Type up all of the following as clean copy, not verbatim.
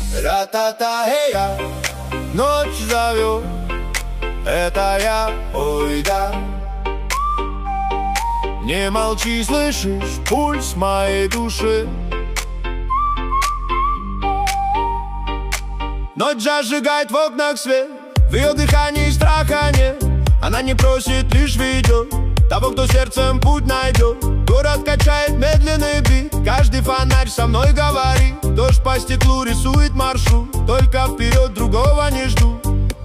Ра-та-та-хей-я, ночь зовет, это я, ой да. Не молчи, слышишь пульс моей души. Ночь зажигает в окнах свет, в ее дыхании страха нет. Она не просит, лишь ведет того, кто сердцем путь найдет. Город качает медленный бит, каждый фонарь со мной говорит. Дождь по стеклу рисует маршрут, только вперед, другого не жду.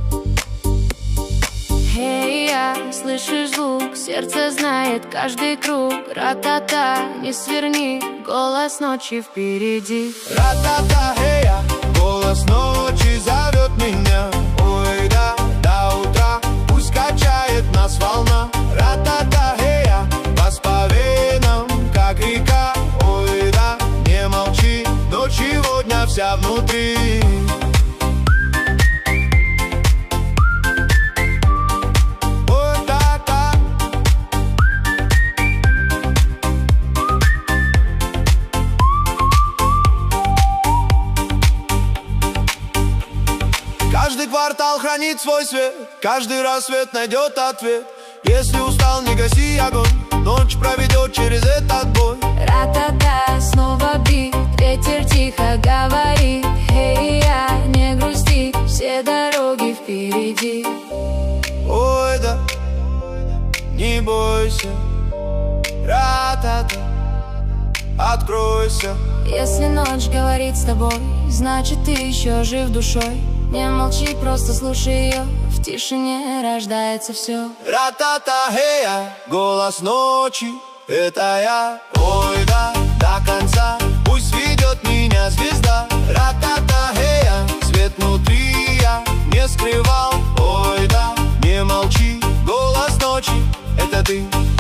Эй, я, слышишь звук, сердце знает каждый круг. Ра-та-та, не сверни, голос ночи впереди. Ра-та-та, эй, я, голос ночи зовет меня. Ой, да, до утра, пусть качает нас волна. Ра-та-та, эй, я, вас по венам, как река. Ой, да, не молчи, ночь сегодня вся внутри. Каждый квартал хранит свой свет, каждый рассвет найдет ответ. Если устал, не гаси огонь, ночь проведет через этот бой. Ра-та-та, снова бит, ветер тихо говорит. Эй, я, не грусти, все дороги впереди. Ой, да, не бойся, ра-та-та, откройся. Если ночь говорит с тобой, значит ты еще жив душой. Не молчи, просто слушай ее, в тишине рождается все. Ра-та-та-хей-я, голос ночи, это я. Ой, да, до конца, пусть ведет меня звезда. Ра-та-та-хей-я, свет внутри я не скрывал. Ой, да, не молчи, голос ночи, это ты.